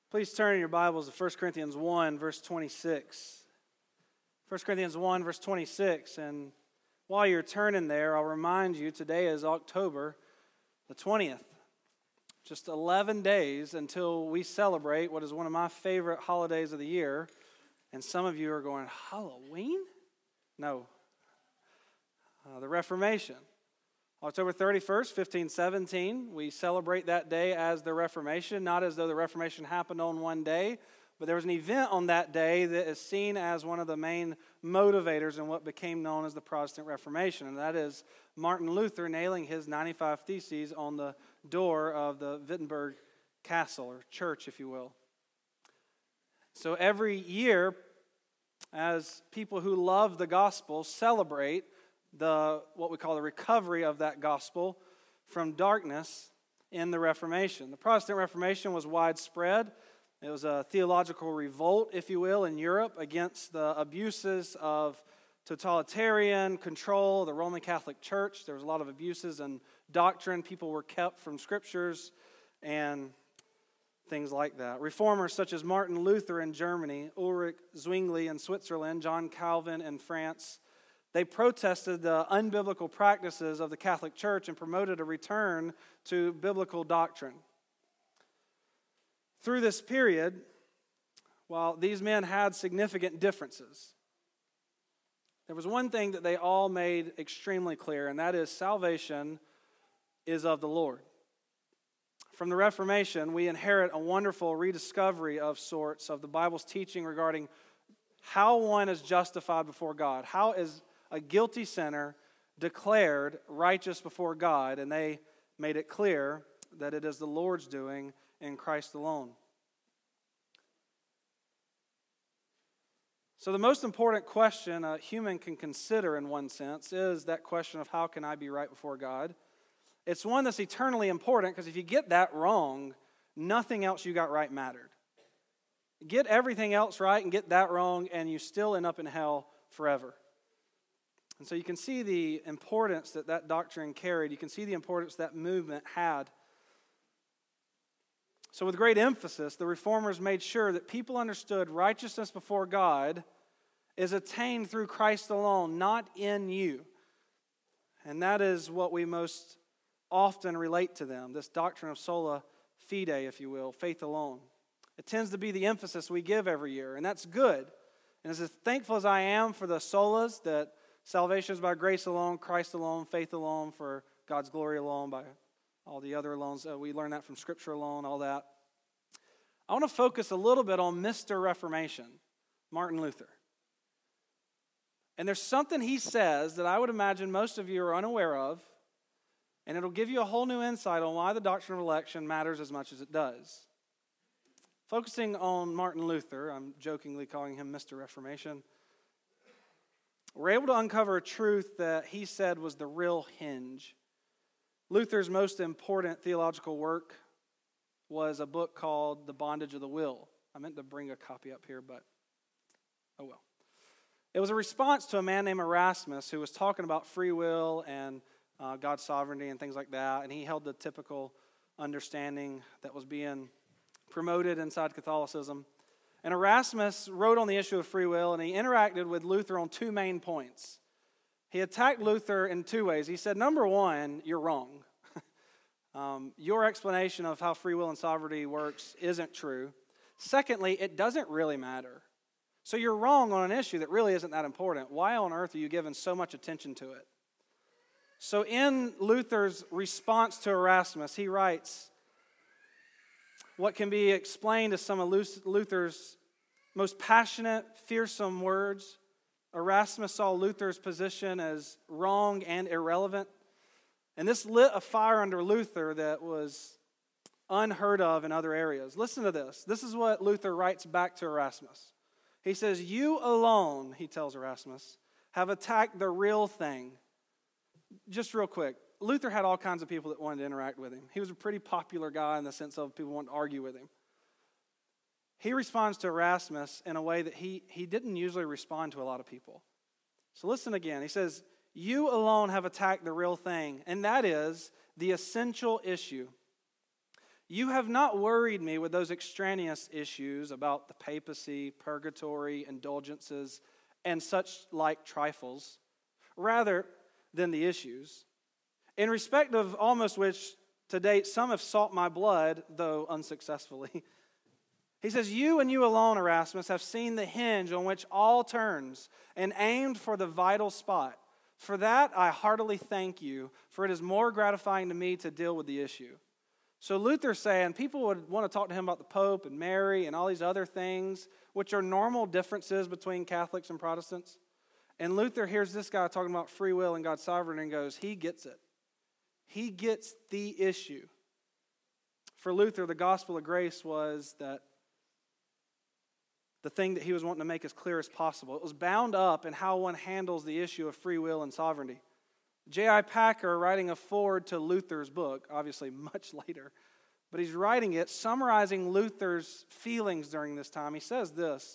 Please turn in your Bibles to 1 Corinthians 1, verse 26. 1 Corinthians 1, verse 26. And while you're turning there, I'll remind you today is October the 20th. Just 11 days until we celebrate what is one of my favorite holidays of the year. And some of you are going, Halloween? No. The Reformation. October 31st, 1517, we celebrate that day as the Reformation, not as though the Reformation happened on one day, but there was an event on that day that is seen as one of the main motivators in what became known as the Protestant Reformation, and that is Martin Luther nailing his 95 Theses on the door of the Wittenberg Castle, or church, if you will. So every year, as people who love the gospel celebrate what we call the recovery of that gospel from darkness in the Reformation. The Protestant Reformation was widespread. It was a theological revolt, if you will, in Europe against the abuses of totalitarian control, the Roman Catholic Church. There was a lot of abuses and doctrine. People were kept from scriptures and things like that. Reformers such as Martin Luther in Germany, Ulrich Zwingli in Switzerland, John Calvin in France, they protested the unbiblical practices of the Catholic Church and promoted a return to biblical doctrine. Through this period, while these men had significant differences, there was one thing that they all made extremely clear, and that is salvation is of the Lord. From the Reformation, we inherit a wonderful rediscovery of sorts of the Bible's teaching regarding how one is justified before God. How is a guilty sinner declared righteous before God, and they made it clear that it is the Lord's doing in Christ alone. So the most important question a human can consider in one sense is that question of how can I be right before God? It's one that's eternally important because if you get that wrong, nothing else you got right mattered. Get everything else right and get that wrong and you still end up in hell forever. And so you can see the importance that doctrine carried. You can see the importance that movement had. So with great emphasis, the Reformers made sure that people understood righteousness before God is attained through Christ alone, not in you. And that is what we most often relate to them, this doctrine of sola fide, if you will, faith alone. It tends to be the emphasis we give every year, and that's good. And as thankful as I am for the solas, that salvation is by grace alone, Christ alone, faith alone, for God's glory alone, by all the other alones. We learn that from Scripture alone, all that. I want to focus a little bit on Mr. Reformation, Martin Luther. And there's something he says that I would imagine most of you are unaware of, and it'll give you a whole new insight on why the doctrine of election matters as much as it does. Focusing on Martin Luther, I'm jokingly calling him Mr. Reformation, we're able to uncover a truth that he said was the real hinge. Luther's most important theological work was a book called The Bondage of the Will. I meant to bring a copy up here, but oh well. It was a response to a man named Erasmus who was talking about free will and God's sovereignty and things like that, and he held the typical understanding that was being promoted inside Catholicism. And Erasmus wrote on the issue of free will, and he interacted with Luther on two main points. He attacked Luther in two ways. He said, number one, you're wrong. Your explanation of how free will and sovereignty works isn't true. Secondly, it doesn't really matter. So you're wrong on an issue that really isn't that important. Why on earth are you giving so much attention to it? So in Luther's response to Erasmus, he writes, what can be explained as some of Luther's most passionate, fearsome words. Erasmus saw Luther's position as wrong and irrelevant. And this lit a fire under Luther that was unheard of in other areas. Listen to this. This is what Luther writes back to Erasmus. He says, you alone, he tells Erasmus, have attacked the real thing. Just real quick. Luther had all kinds of people that wanted to interact with him. He was a pretty popular guy in the sense of people wanting to argue with him. He responds to Erasmus in a way that he didn't usually respond to a lot of people. So listen again. He says, you alone have attacked the real thing, and that is the essential issue. You have not worried me with those extraneous issues about the papacy, purgatory, indulgences, and such like trifles, rather than the issues, in respect of almost which to date some have sought my blood, though unsuccessfully. He says, you and you alone, Erasmus, have seen the hinge on which all turns and aimed for the vital spot. For that I heartily thank you, for it is more gratifying to me to deal with the issue. So Luther's saying people would want to talk to him about the Pope and Mary and all these other things, which are normal differences between Catholics and Protestants. And Luther hears this guy talking about free will and God's sovereignty and goes, he gets it. He gets the issue. For Luther, the gospel of grace was that the thing that he was wanting to make as clear as possible. It was bound up in how one handles the issue of free will and sovereignty. J.I. Packer, writing a foreword to Luther's book, obviously much later, but he's writing it, summarizing Luther's feelings during this time. He says this.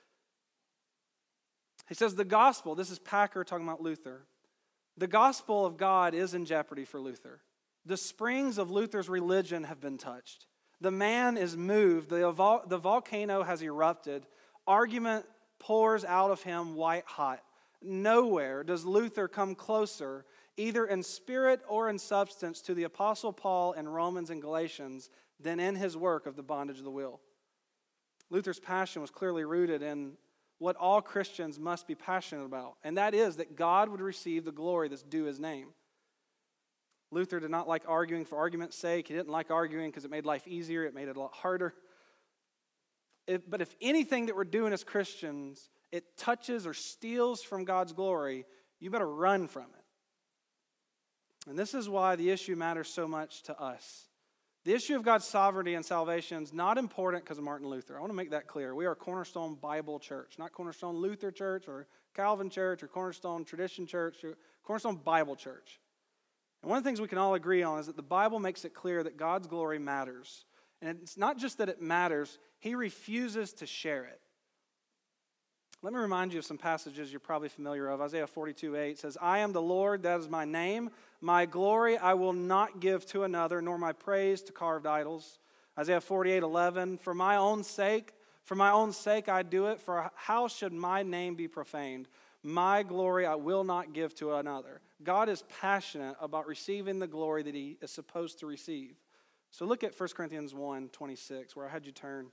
He says, the gospel, this is Packer talking about Luther, the gospel of God is in jeopardy for Luther. The springs of Luther's religion have been touched. The man is moved. The volcano has erupted. Argument pours out of him white hot. Nowhere does Luther come closer, either in spirit or in substance, to the Apostle Paul in Romans and Galatians than in his work of the bondage of the will. Luther's passion was clearly rooted in what all Christians must be passionate about, and that is that God would receive the glory that's due his name. Luther did not like arguing for argument's sake. He didn't like arguing because it made life easier. It made it a lot harder. But if anything that we're doing as Christians, it touches or steals from God's glory, you better run from it. And this is why the issue matters so much to us. The issue of God's sovereignty and salvation is not important because of Martin Luther. I want to make that clear. We are Cornerstone Bible Church, not Cornerstone Luther Church or Calvin Church or Cornerstone Tradition Church, or Cornerstone Bible Church. And one of the things we can all agree on is that the Bible makes it clear that God's glory matters. And it's not just that it matters, he refuses to share it. Let me remind you of some passages you're probably familiar of. Isaiah 42:8 says, I am the Lord, that is my name. My glory I will not give to another, nor my praise to carved idols. Isaiah 48:11, for my own sake I do it, for how should my name be profaned? My glory I will not give to another. God is passionate about receiving the glory that he is supposed to receive. So look at 1 Corinthians 1:26, where I had you turn.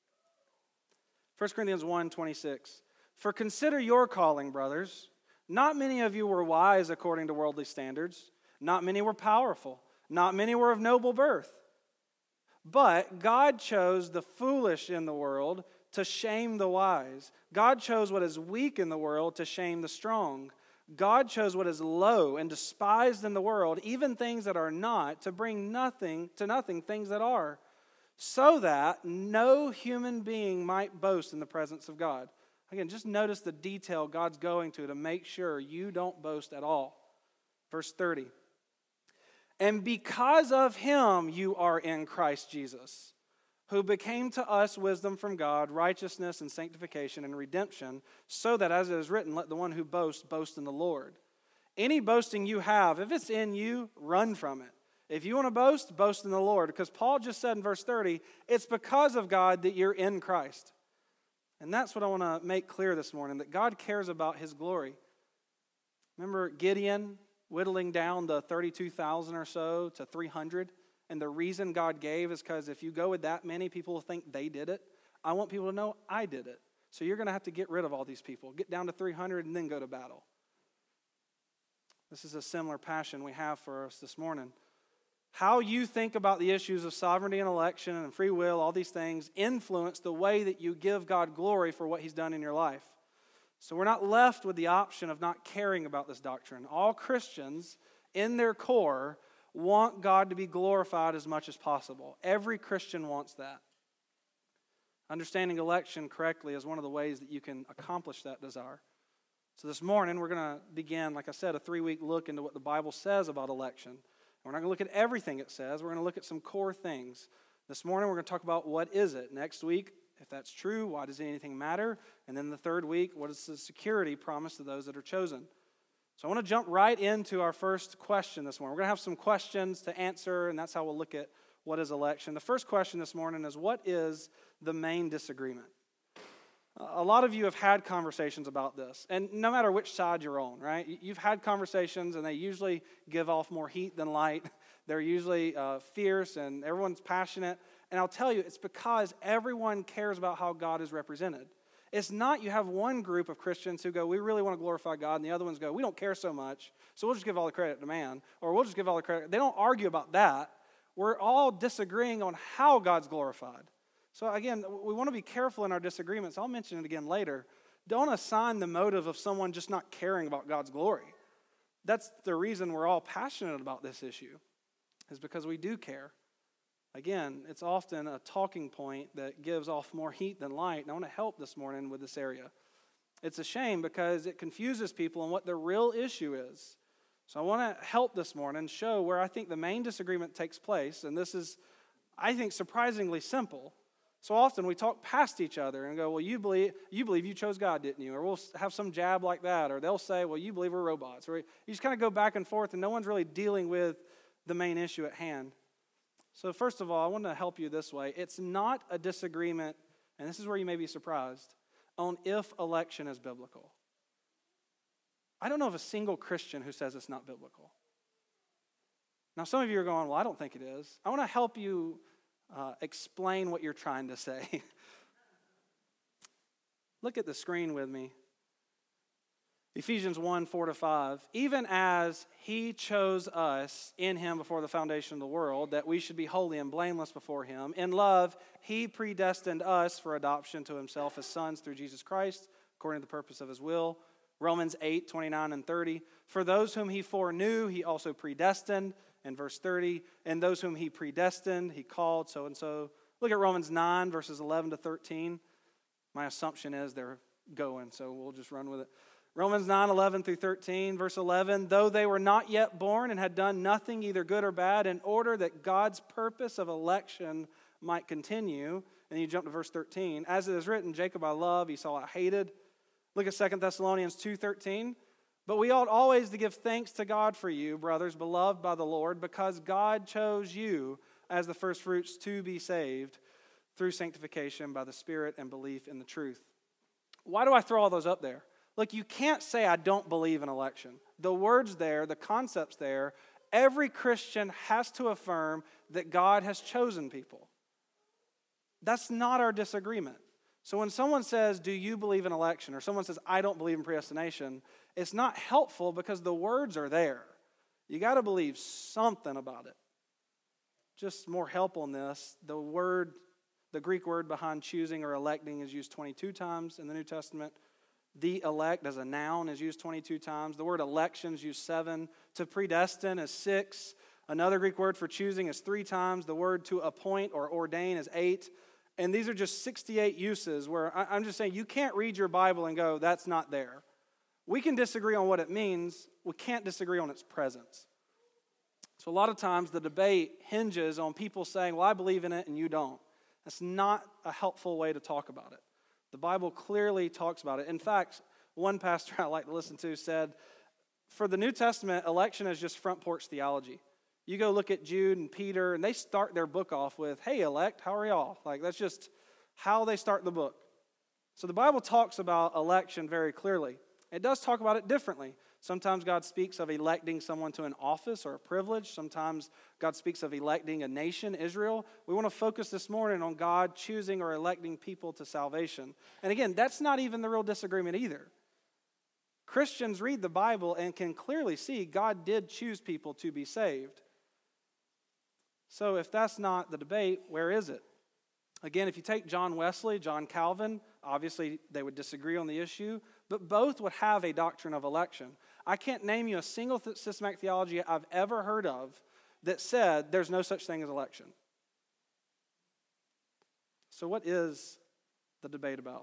1 Corinthians 1:26. For consider your calling, brothers. Not many of you were wise according to worldly standards. Not many were powerful. Not many were of noble birth. But God chose the foolish in the world to shame the wise. God chose what is weak in the world to shame the strong. God chose what is low and despised in the world, even things that are not, to bring nothing to nothing things that are, so that no human being might boast in the presence of God. Again, just notice the detail God's going to make sure you don't boast at all. Verse 30. And because of him you are in Christ Jesus, who became to us wisdom from God, righteousness and sanctification and redemption, so that, as it is written, let the one who boasts boast in the Lord. Any boasting you have, if it's in you, run from it. If you want to boast, boast in the Lord. Because Paul just said in verse 30, it's because of God that you're in Christ. And that's what I want to make clear this morning, that God cares about his glory. Remember Gideon whittling down the 32,000 or so to 300? And the reason God gave is because if you go with that many, people will think they did it. I want people to know I did it. So you're going to have to get rid of all these people. Get down to 300 and then go to battle. This is a similar passion we have for us this morning. How you think about the issues of sovereignty and election and free will, all these things, influence the way that you give God glory for what he's done in your life. So we're not left with the option of not caring about this doctrine. All Christians, in their core, want God to be glorified as much as possible. Every Christian wants that. Understanding election correctly is one of the ways that you can accomplish that desire. So this morning, we're going to begin, like I said, a 3-week look into what the Bible says about election. We're not going to look at everything it says. We're going to look at some core things. This morning, we're going to talk about what is it. Next week, if that's true, why does anything matter? And then the third week, what is the security promised to those that are chosen? So I want to jump right into our first question this morning. We're going to have some questions to answer, and that's how we'll look at what is election. The first question this morning is, what is the main disagreement? A lot of you have had conversations about this, and no matter which side you're on, right? You've had conversations, and they usually give off more heat than light. They're usually fierce, and everyone's passionate. And I'll tell you, it's because everyone cares about how God is represented. It's not you have one group of Christians who go, we really want to glorify God, and the other ones go, we don't care so much, so we'll just give all the credit to man, or we'll just give all the credit. They don't argue about that. We're all disagreeing on how God's glorified. So again, we want to be careful in our disagreements. I'll mention it again later. Don't assign the motive of someone just not caring about God's glory. That's the reason we're all passionate about this issue, is because we do care. Again, it's often a talking point that gives off more heat than light, and I want to help this morning with this area. It's a shame because it confuses people on what the real issue is. So I want to help this morning show where I think the main disagreement takes place, and this is, I think, surprisingly simple. So often we talk past each other and go, well, you believe you chose God, didn't you? Or we'll have some jab like that, or they'll say, well, you believe we're robots. Or you just kind of go back and forth, and no one's really dealing with the main issue at hand. So first of all, I want to help you this way. It's not a disagreement, and this is where you may be surprised, on if election is biblical. I don't know of a single Christian who says it's not biblical. Now, some of you are going, well, I don't think it is. I want to help you explain what you're trying to say. Look at the screen with me. Ephesians 1, 4-5. Even as he chose us in him before the foundation of the world, that we should be holy and blameless before him. In love, he predestined us for adoption to himself as sons through Jesus Christ, according to the purpose of his will. Romans 8, 29 and 30. For those whom he foreknew, he also predestined. In verse 30, and those whom he predestined, he called so-and-so. Look at Romans 9, verses 11 to 13. My assumption is they're going, so we'll just run with it. Romans 9, 11 through 13, verse 11. Though they were not yet born and had done nothing, either good or bad, in order that God's purpose of election might continue. And you jump to verse 13. As it is written, Jacob I love, Esau I hated. Look at 2 Thessalonians 2:13. But we ought always to give thanks to God for you, brothers, beloved by the Lord, because God chose you as the firstfruits to be saved through sanctification by the Spirit and belief in the truth. Why do I throw all those up there? Look, you can't say I don't believe in election. The word's there, the concept's there. Every Christian has to affirm that God has chosen people. That's not our disagreement. So when someone says, do you believe in election? Or someone says, I don't believe in predestination, it's not helpful because the words are there. You got to believe something about it. Just more help on this. The Greek word behind choosing or electing is used 22 times in the New Testament. The elect as a noun is used 22 times. The word election is used 7. To predestine is 6. Another Greek word for choosing is 3 times. The word to appoint or ordain is 8. And these are just 68 uses where I'm just saying you can't read your Bible and go, that's not there. We can disagree on what it means. We can't disagree on its presence. So a lot of times the debate hinges on people saying, well, I believe in it and you don't. That's not a helpful way to talk about it. The Bible clearly talks about it. In fact, one pastor I like to listen to said, for the New Testament, election is just front porch theology. You go look at Jude and Peter, and they start their book off with, hey, elect, how are y'all? Like, that's just how they start the book. So the Bible talks about election very clearly. It does talk about it differently. Sometimes God speaks of electing someone to an office or a privilege. Sometimes God speaks of electing a nation, Israel. We want to focus this morning on God choosing or electing people to salvation. And again, that's not even the real disagreement either. Christians read the Bible and can clearly see God did choose people to be saved. So if that's not the debate, where is it? Again, if you take John Wesley, John Calvin, obviously they would disagree on the issue, but both would have a doctrine of election. I can't name you a single systematic theology I've ever heard of that said there's no such thing as election. So what is the debate about?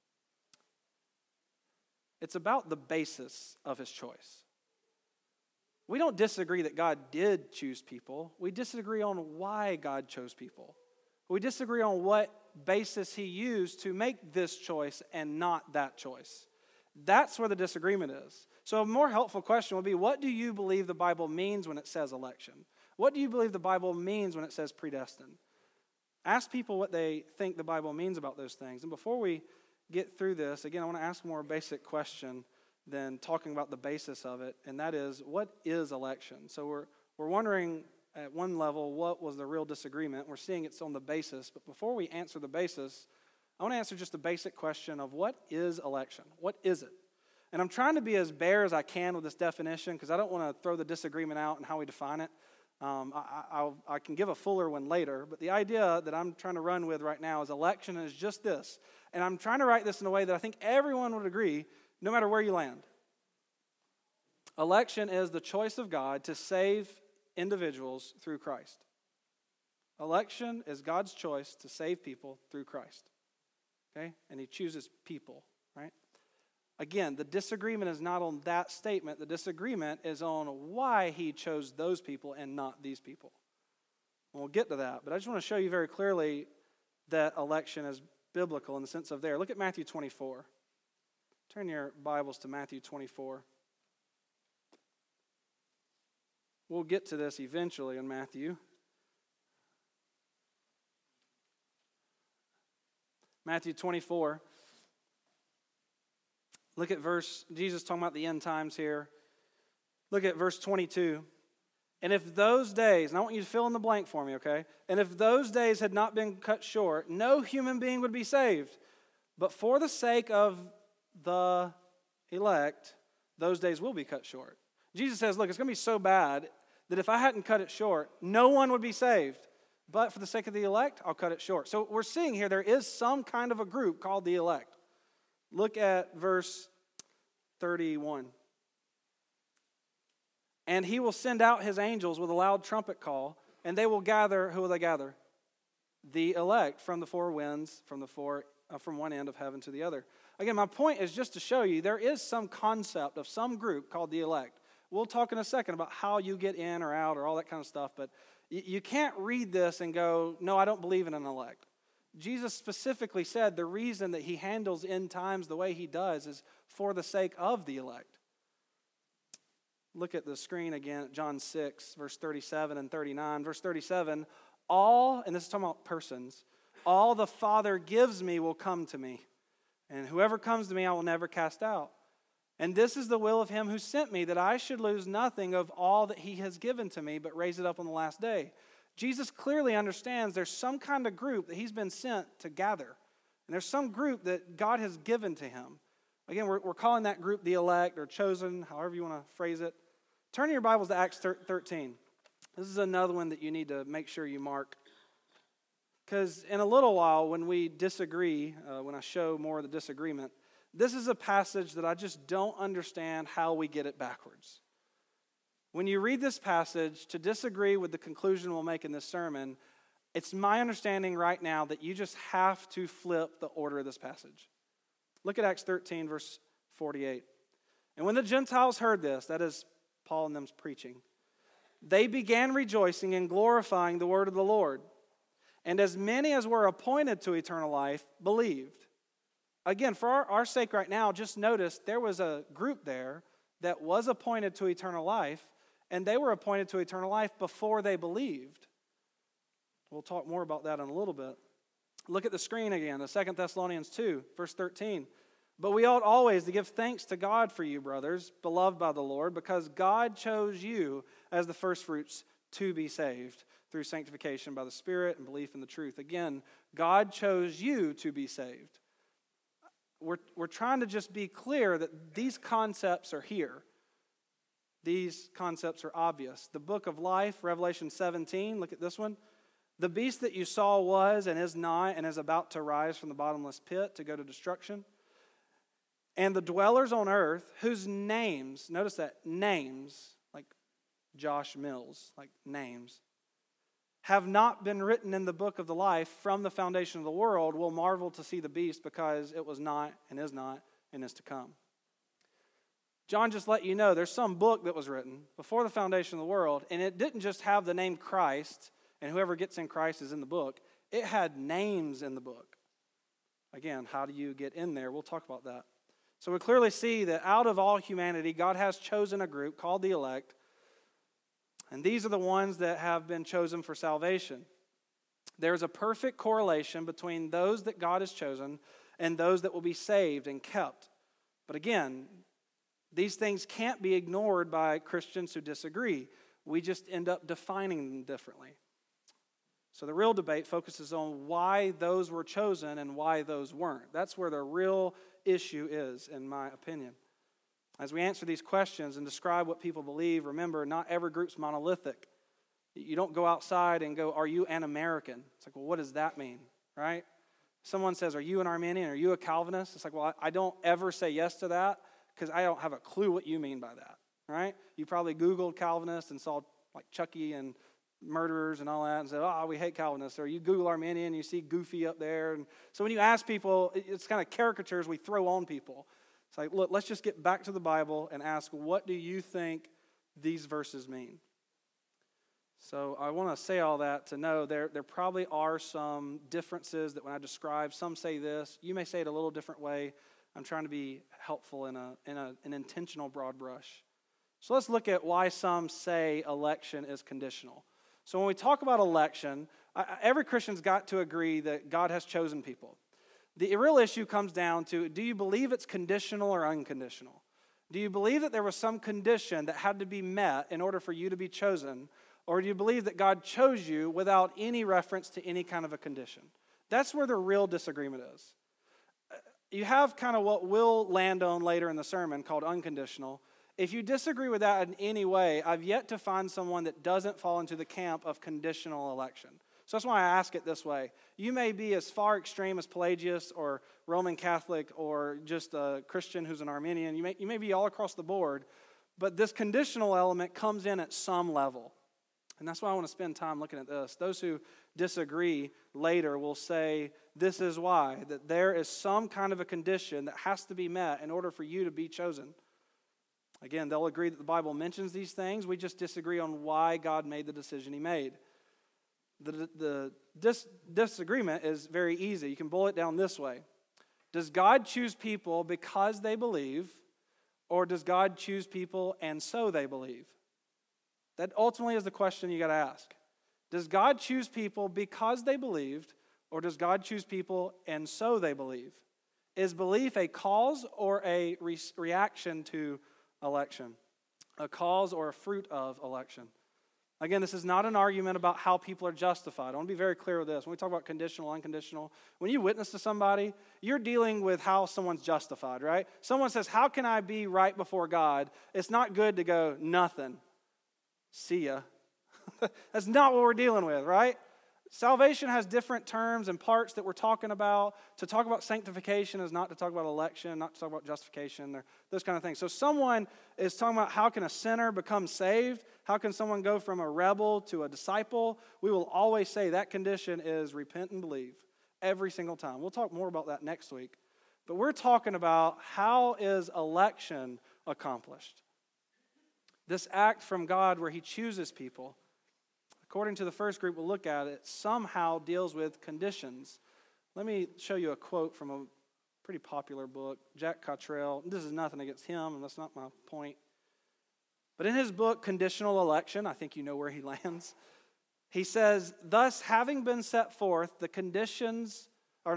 It's about the basis of his choice. We don't disagree that God did choose people. We disagree on why God chose people. We disagree on what basis he used to make this choice and not that choice. That's where the disagreement is. So a more helpful question would be, what do you believe the Bible means when it says election? What do you believe the Bible means when it says predestined? Ask people what they think the Bible means about those things. And before we get through this, again, I want to ask a more basic question than talking about the basis of it, and that is, what is election? So we're wondering at one level, what was the real disagreement? We're seeing it's on the basis, but before we answer the basis, I want to answer just the basic question of what is election? What is it? And I'm trying to be as bare as I can with this definition because I don't want to throw the disagreement out and how we define it. I can give a fuller one later, but the idea that I'm trying to run with right now is election is just this. And I'm trying to write this in a way that I think everyone would agree, no matter where you land. Election is the choice of God to save individuals through Christ. Election is God's choice to save people through Christ. Okay? And he chooses people, right? Again, the disagreement is not on that statement. The disagreement is on why he chose those people and not these people. And we'll get to that. But I just want to show you very clearly that election is biblical in the sense of there. Look at Matthew 24. Turn your Bibles to Matthew 24. We'll get to this eventually in Matthew. Matthew 24. Look at Jesus talking about the end times here. Look at verse 22. And if those days, and I want you to fill in the blank for me, okay? And if those days had not been cut short, no human being would be saved. But for the sake of the elect, those days will be cut short. Jesus says, look, it's going to be so bad that if I hadn't cut it short, no one would be saved. But for the sake of the elect, I'll cut it short. So we're seeing here there is some kind of a group called the elect. Look at verse 31. And he will send out his angels with a loud trumpet call, and they will gather, who will they gather? The elect from the four winds, from one end of heaven to the other. Again, my point is just to show you there is some concept of some group called the elect. We'll talk in a second about how you get in or out or all that kind of stuff, but you can't read this and go, no, I don't believe in an elect. Jesus specifically said the reason that he handles end times the way he does is for the sake of the elect. Look at the screen again at John 6, verse 37 and 39. Verse 37, and this is talking about persons, all the Father gives me will come to me, and whoever comes to me I will never cast out. And this is the will of him who sent me, that I should lose nothing of all that he has given to me, but raise it up on the last day. Jesus clearly understands there's some kind of group that he's been sent to gather. And there's some group that God has given to him. Again, we're calling that group the elect or chosen, however you want to phrase it. Turn your Bibles to Acts 13. This is another one that you need to make sure you mark. Because in a little while, when we disagree, when I show more of the disagreement, this is a passage that I just don't understand how we get it backwards. When you read this passage, to disagree with the conclusion we'll make in this sermon, it's my understanding right now that you just have to flip the order of this passage. Look at Acts 13, verse 48. And when the Gentiles heard this, that is Paul and them's preaching, they began rejoicing and glorifying the word of the Lord. And as many as were appointed to eternal life believed. Again, for our sake right now, just notice there was a group there that was appointed to eternal life, and they were appointed to eternal life before they believed. We'll talk more about that in a little bit. Look at the screen again, the 2 Thessalonians 2, verse 13. But we ought always to give thanks to God for you, brothers, beloved by the Lord, because God chose you as the firstfruits to be saved through sanctification by the Spirit and belief in the truth. Again, God chose you to be saved. We're trying to just be clear that these concepts are here. These concepts are obvious. The book of life, Revelation 17, look at this one. The beast that you saw was and is not and is about to rise from the bottomless pit to go to destruction. And the dwellers on earth, whose names, notice that, names, like Josh Mills, like names, have not been written in the book of the life from the foundation of the world, will marvel to see the beast because it was not and is to come. John just let you know there's some book that was written before the foundation of the world, and it didn't just have the name Christ, and whoever gets in Christ is in the book. It had names in the book. Again, how do you get in there? We'll talk about that. So we clearly see that out of all humanity, God has chosen a group called the elect And these are the ones that have been chosen for salvation. There is a perfect correlation between those that God has chosen and those that will be saved and kept. But again, these things can't be ignored by Christians who disagree. We just end up defining them differently. So the real debate focuses on why those were chosen and why those weren't. That's where the real issue is, in my opinion. As we answer these questions and describe what people believe, remember, not every group's monolithic. You don't go outside and go, are you an American? It's like, well, what does that mean, right? Someone says, are you an Arminian? Are you a Calvinist? It's like, well, I don't ever say yes to that because I don't have a clue what you mean by that, right? You probably Googled Calvinist and saw like Chucky and murderers and all that and said, oh, we hate Calvinists. Or you Google Arminian and you see Goofy up there. And so when you ask people, it's kind of caricatures we throw on people. It's like, look, let's just get back to the Bible and ask, what do you think these verses mean? So I want to say all that to know there probably are some differences that when I describe, some say this. You may say it a little different way. I'm trying to be helpful in an intentional broad brush. So let's look at why some say election is conditional. So when we talk about election, every Christian's got to agree that God has chosen people. The real issue comes down to, do you believe it's conditional or unconditional? Do you believe that there was some condition that had to be met in order for you to be chosen? Or do you believe that God chose you without any reference to any kind of a condition? That's where the real disagreement is. You have kind of what we'll land on later in the sermon called unconditional. If you disagree with that in any way, I've yet to find someone that doesn't fall into the camp of conditional election. So that's why I ask it this way. You may be as far extreme as Pelagius or Roman Catholic or just a Christian who's an Arminian. You may be all across the board, but this conditional element comes in at some level. And that's why I want to spend time looking at this. Those who disagree later will say, this is why, that there is some kind of a condition that has to be met in order for you to be chosen. Again, they'll agree that the Bible mentions these things. We just disagree on why God made the decision he made. The disagreement is very easy. You can boil it down this way. Does God choose people because they believe, or does God choose people and so they believe? That ultimately is the question you got to ask. Does God choose people because they believed, or does God choose people and so they believe? Is belief a cause or a reaction to election? A cause or a fruit of election? Again, this is not an argument about how people are justified. I want to be very clear with this. When we talk about conditional, unconditional, when you witness to somebody, you're dealing with how someone's justified, right? Someone says, how can I be right before God? It's not good to go, nothing. See ya. That's not what we're dealing with, right? Salvation has different terms and parts that we're talking about. To talk about sanctification is not to talk about election, not to talk about justification, those kind of things. So someone is talking about how can a sinner become saved? How can someone go from a rebel to a disciple? We will always say that condition is repent and believe every single time. We'll talk more about that next week. But we're talking about how is election accomplished? This act from God where he chooses people, according to the first group we'll look at, it somehow deals with conditions. Let me show you a quote from a pretty popular book, Jack Cottrell. This is nothing against him, and that's not my point. But in his book, Conditional Election, I think you know where he lands, he says, thus having set forth the conditions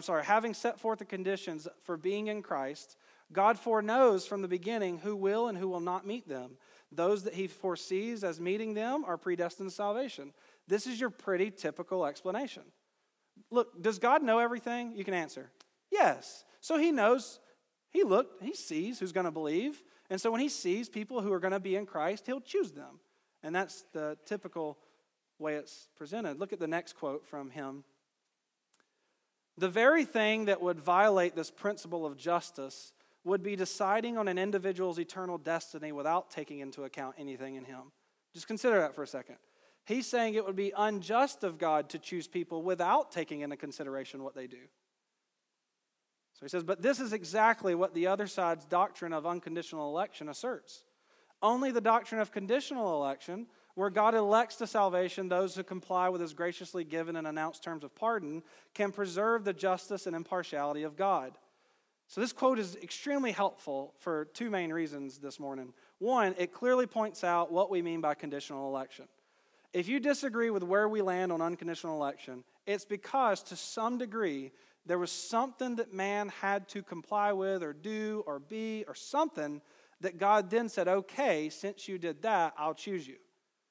for being in Christ, God foreknows from the beginning who will and who will not meet them. Those that he foresees as meeting them are predestined to salvation. This is your pretty typical explanation. Look, does God know everything? You can answer, yes. So he knows, he sees who's going to believe. And so when he sees people who are going to be in Christ, he'll choose them. And that's the typical way it's presented. Look at the next quote from him. The very thing that would violate this principle of justice would be deciding on an individual's eternal destiny without taking into account anything in him. Just consider that for a second. He's saying it would be unjust of God to choose people without taking into consideration what they do. So he says, but this is exactly what the other side's doctrine of unconditional election asserts. Only the doctrine of conditional election, where God elects to salvation those who comply with his graciously given and announced terms of pardon, can preserve the justice and impartiality of God. So this quote is extremely helpful for two main reasons this morning. One, it clearly points out what we mean by conditional election. If you disagree with where we land on unconditional election, it's because to some degree there was something that man had to comply with or do or be or something that God then said, okay, since you did that, I'll choose you.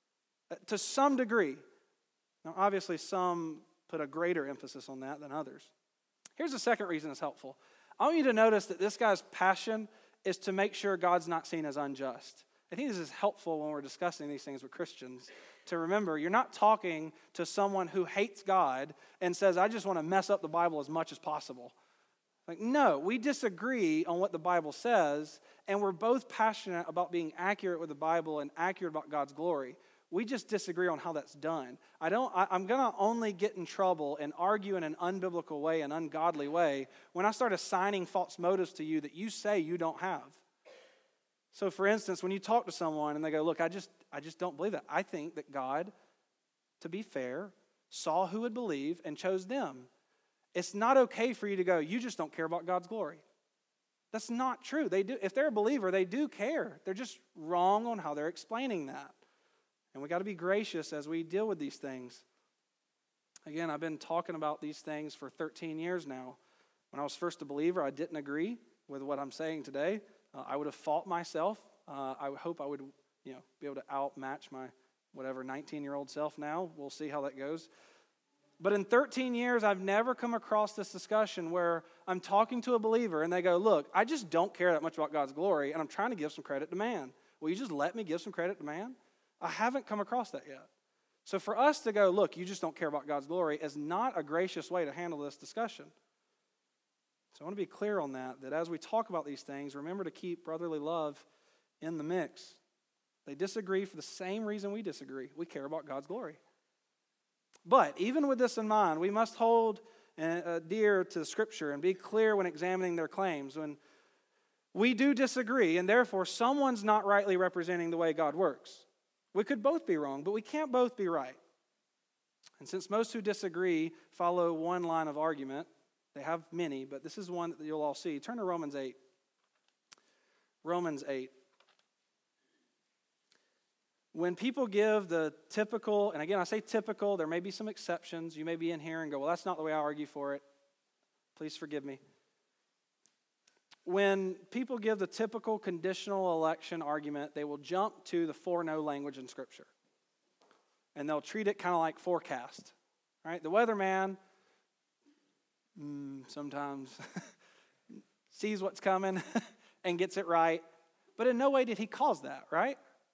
To some degree. Now, obviously, some put a greater emphasis on that than others. Here's the second reason it's helpful. I want you to notice that this guy's passion is to make sure God's not seen as unjust. I think this is helpful when we're discussing these things with Christians, to remember you're not talking to someone who hates God and says, I just want to mess up the Bible as much as possible. Like, no, we disagree on what the Bible says, and we're both passionate about being accurate with the Bible and accurate about God's glory. We just disagree on how that's done. I'm going to only get in trouble and argue in an unbiblical way, an ungodly way, when I start assigning false motives to you that you say you don't have. So, for instance, when you talk to someone and they go, look, I just don't believe that. I think that God, to be fair, saw who would believe and chose them. It's not okay for you to go, you just don't care about God's glory. That's not true. They do. If they're a believer, they do care. They're just wrong on how they're explaining that. And we got to be gracious as we deal with these things. Again, I've been talking about these things for 13 years now. When I was first a believer, I didn't agree with what I'm saying today. I would have fought myself. I hope I would, be able to outmatch my 19-year-old self now. We'll see how that goes. But in 13 years, I've never come across this discussion where I'm talking to a believer and they go, look, I just don't care that much about God's glory, and I'm trying to give some credit to man. Will you just let me give some credit to man? I haven't come across that yet. So for us to go, look, you just don't care about God's glory is not a gracious way to handle this discussion. So I want to be clear on that as we talk about these things, remember to keep brotherly love in the mix. They disagree for the same reason we disagree. We care about God's glory. But even with this in mind, we must hold dear to Scripture and be clear when examining their claims. When we do disagree, and therefore someone's not rightly representing the way God works. We could both be wrong, but we can't both be right. And since most who disagree follow one line of argument, they have many, but this is one that you'll all see. Turn to Romans 8. Romans 8. When people give the typical, and again I say typical, there may be some exceptions. You may be in here and go, well, that's not the way I argue for it. Please forgive me. When people give the typical conditional election argument, they will jump to the foreknow language in Scripture. And they'll treat it kind of like forecast. Right? The weatherman sometimes sees what's coming and gets it right. But in no way did he cause that, right?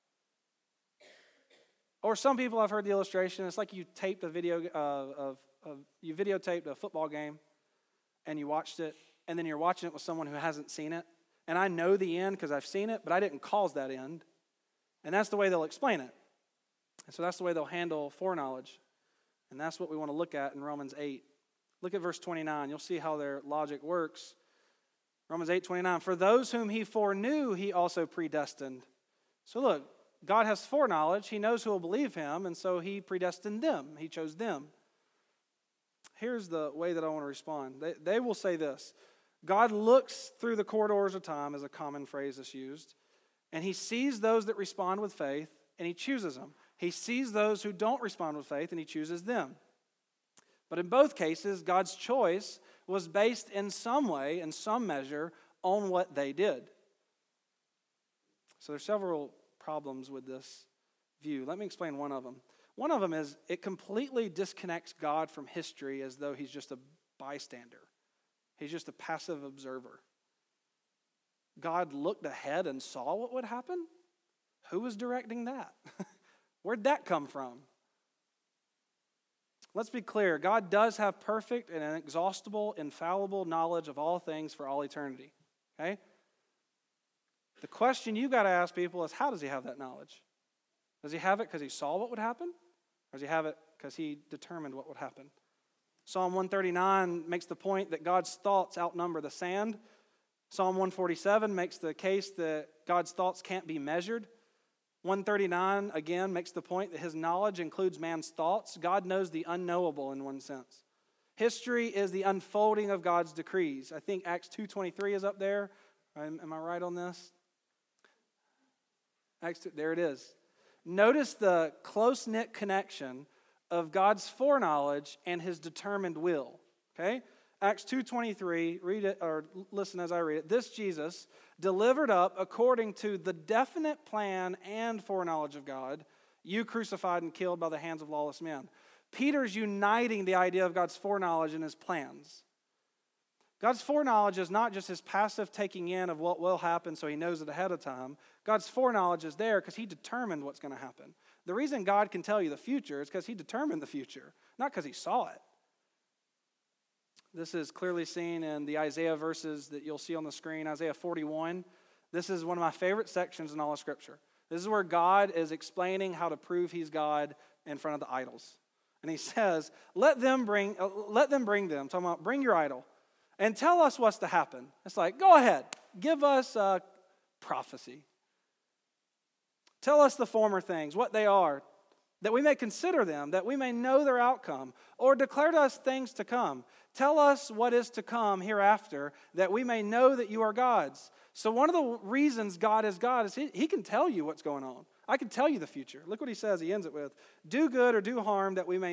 Or some people, I've heard the illustration, it's like you taped a video you videotaped a football game and you watched it, and then you're watching it with someone who hasn't seen it. And I know the end because I've seen it, but I didn't cause that end. And that's the way they'll explain it. And so that's the way they'll handle foreknowledge. And that's what we want to look at in Romans 8. Look at verse 29. You'll see how their logic works. Romans 8:29. For those whom he foreknew, he also predestined. So look, God has foreknowledge. He knows who will believe him, and so he predestined them. He chose them. Here's the way that I want to respond. They will say this. God looks through the corridors of time, is a common phrase that's used, and he sees those that respond with faith, and he chooses them. He sees those who don't respond with faith, and he chooses them. But in both cases, God's choice was based in some way, in some measure, on what they did. So there's several problems with this view. Let me explain one of them. One of them is it completely disconnects God from history as though he's just a bystander. He's just a passive observer. God looked ahead and saw what would happen? Who was directing that? Where'd that come from? Let's be clear. God does have perfect and inexhaustible, infallible knowledge of all things for all eternity. Okay? The question you got to ask people is, how does he have that knowledge? Does he have it because he saw what would happen? Or does he have it because he determined what would happen? Psalm 139 makes the point that God's thoughts outnumber the sand. Psalm 147 makes the case that God's thoughts can't be measured. 139, again, makes the point that his knowledge includes man's thoughts. God knows the unknowable in one sense. History is the unfolding of God's decrees. I think Acts 2:23 is up there. Am I right on this? There it is. notice the close-knit connection of God's foreknowledge and his determined will. Okay? Acts 2:23, read it or listen as I read it. This Jesus, delivered up according to the definite plan and foreknowledge of God, you crucified and killed by the hands of lawless men. Peter's uniting the idea of God's foreknowledge and his plans. God's foreknowledge is not just his passive taking in of what will happen so he knows it ahead of time. God's foreknowledge is there because he determined what's going to happen. The reason God can tell you the future is because he determined the future, not because he saw it. This is clearly seen in the Isaiah verses that you'll see on the screen, Isaiah 41. This is one of my favorite sections in all of Scripture. This is where God is explaining how to prove he's God in front of the idols. And he says, let them bring them, talking about bring your idol, and tell us what's to happen. It's like, go ahead, give us a prophecy. Tell us the former things, what they are, that we may consider them, that we may know their outcome, or declare to us things to come. Tell us what is to come hereafter, that we may know that you are gods. So one of the reasons God is God is he can tell you what's going on. I can tell you the future. Look what he says. He ends it with, do good or do harm, that we may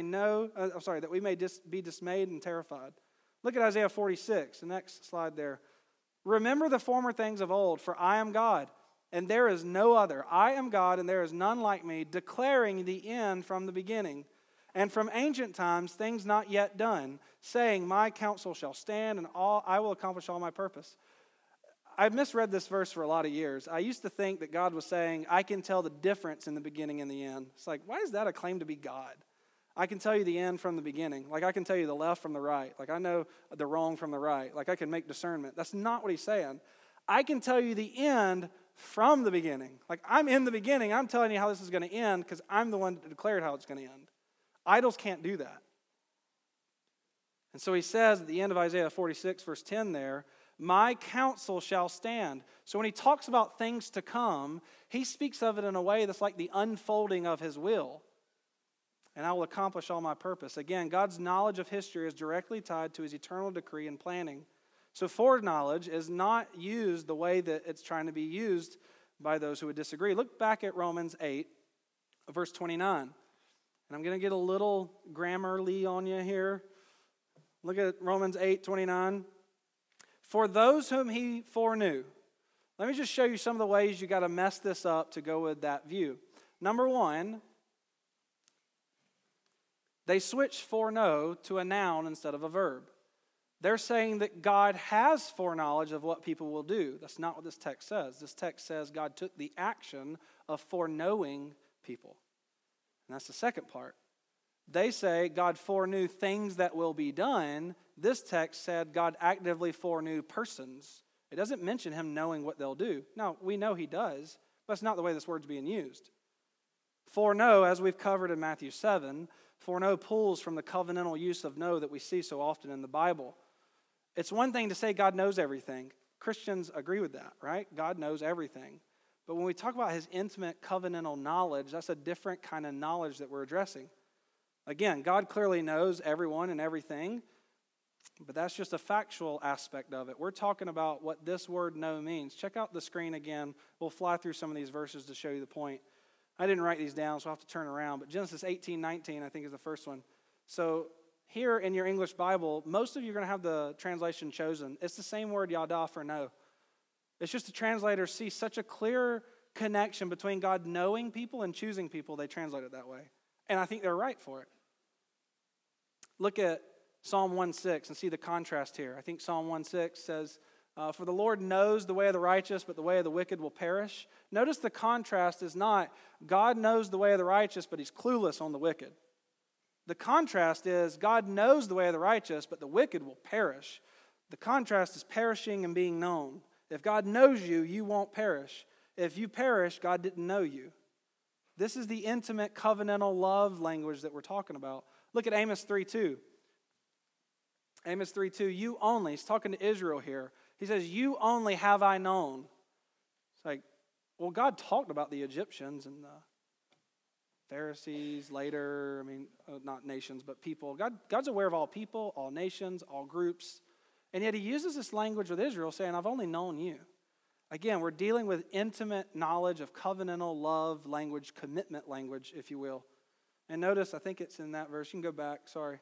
be dismayed and terrified. Look at Isaiah 46, the next slide there. Remember the former things of old, for I am God, and there is no other. I am God, and there is none like me, declaring the end from the beginning, and from ancient times things not yet done, saying, my counsel shall stand, and I will accomplish all my purpose. I've misread this verse for a lot of years. I used to think that God was saying, I can tell the difference in the beginning and the end. It's like, why is that a claim to be God? I can tell you the end from the beginning. Like I can tell you the left from the right. Like I know the wrong from the right. Like I can make discernment. That's not what he's saying. I can tell you the end from the beginning. Like I'm in the beginning. I'm telling you how this is going to end because I'm the one that declared how it's going to end. Idols can't do that. And so he says at the end of Isaiah 46, verse 10 there, my counsel shall stand. So when he talks about things to come, he speaks of it in a way that's like the unfolding of his will. And I will accomplish all my purpose. Again, God's knowledge of history is directly tied to his eternal decree and planning. So foreknowledge is not used the way that it's trying to be used by those who would disagree. Look back at Romans 8, verse 29. And I'm going to get a little Grammarly on you here. Look at Romans 8, 29. For those whom he foreknew. Let me just show you some of the ways you got to mess this up to go with that view. Number one, they switch foreknow to a noun instead of a verb. They're saying that God has foreknowledge of what people will do. That's not what this text says. This text says God took the action of foreknowing people. And that's the second part. They say God foreknew things that will be done. This text said God actively foreknew persons. It doesn't mention him knowing what they'll do. Now, we know he does, but that's not the way this word's being used. Foreknow, as we've covered in Matthew 7, foreknow pulls from the covenantal use of know that we see so often in the Bible. It's one thing to say God knows everything. Christians agree with that, right? God knows everything. But when we talk about his intimate covenantal knowledge, that's a different kind of knowledge that we're addressing. Again, God clearly knows everyone and everything, but that's just a factual aspect of it. We're talking about what this word know means. Check out the screen again. We'll fly through some of these verses to show you the point. I didn't write these down, so I'll have to turn around. But Genesis 18:19, I think, is the first one. So here in your English Bible, most of you are going to have the translation chosen. It's the same word, yada, for know. It's just the translators see such a clear connection between God knowing people and choosing people, they translate it that way. And I think they're right for it. Look at Psalm 1:6 and see the contrast here. I think Psalm 1:6 says, for the Lord knows the way of the righteous, but the way of the wicked will perish. Notice the contrast is not God knows the way of the righteous, but he's clueless on the wicked. The contrast is God knows the way of the righteous, but the wicked will perish. The contrast is perishing and being known. If God knows you, you won't perish. If you perish, God didn't know you. This is the intimate covenantal love language that we're talking about. Look at Amos 3:2. Amos 3:2, you only, he's talking to Israel here. He says, you only have I known. It's like, well, God talked about the Egyptians and the Pharisees later. Not nations, but people. God's aware of all people, all nations, all groups. And yet he uses this language with Israel saying, I've only known you. Again, we're dealing with intimate knowledge of covenantal love language, commitment language, if you will. And notice, I think it's in that verse. You can go back, sorry,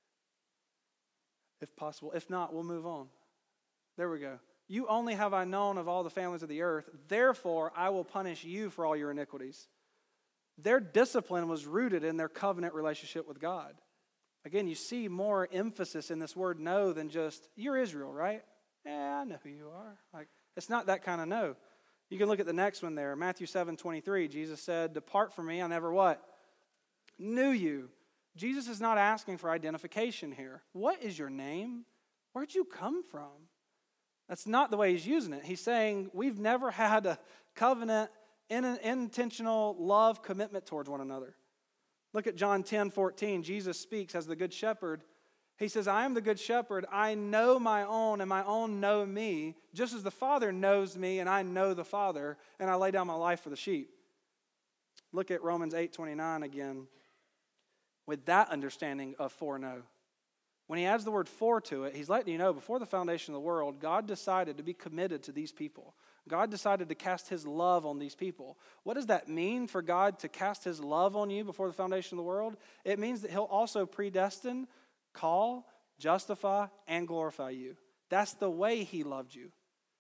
if possible. If not, we'll move on. There we go. You only have I known of all the families of the earth, therefore I will punish you for all your iniquities. Their discipline was rooted in their covenant relationship with God. Again, you see more emphasis in this word know than just, you're Israel, right? Yeah, I know who you are. Like, it's not that kind of know. You can look at the next one there. Matthew 7:23, Jesus said, depart from me, I never what? Knew you. Jesus is not asking for identification here. What is your name? Where'd you come from? That's not the way he's using it. He's saying we've never had a covenant, intentional love commitment towards one another. Look at John 10:14. Jesus speaks as the good shepherd. He says, I am the good shepherd. I know my own, and my own know me, just as the Father knows me, and I know the Father, and I lay down my life for the sheep. Look at Romans 8:29 again, with that understanding of foreknow. When he adds the word for to it, he's letting you know, before the foundation of the world, God decided to be committed to these people. God decided to cast his love on these people. What does that mean for God to cast his love on you before the foundation of the world? It means that he'll also predestine, call, justify, and glorify you. That's the way he loved you.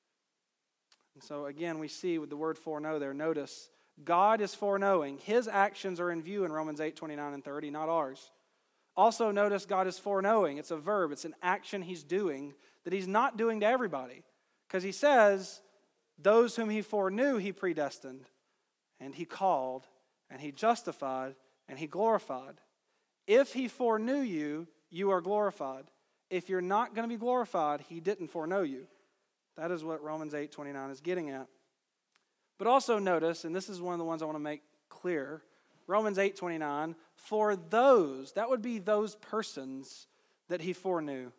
And so again, we see with the word foreknow there, notice, God is foreknowing. His actions are in view in Romans 8:29 and 30, not ours. Also notice God is foreknowing. It's a verb. It's an action he's doing that he's not doing to everybody. Because he says, those whom he foreknew, he predestined, and he called, and he justified, and he glorified. If he foreknew you, you are glorified. If you're not going to be glorified, he didn't foreknow you. That is what Romans 8:29 is getting at. But also notice, and this is one of the ones I want to make clear, Romans 8:29, for those, that would be those persons that he foreknew,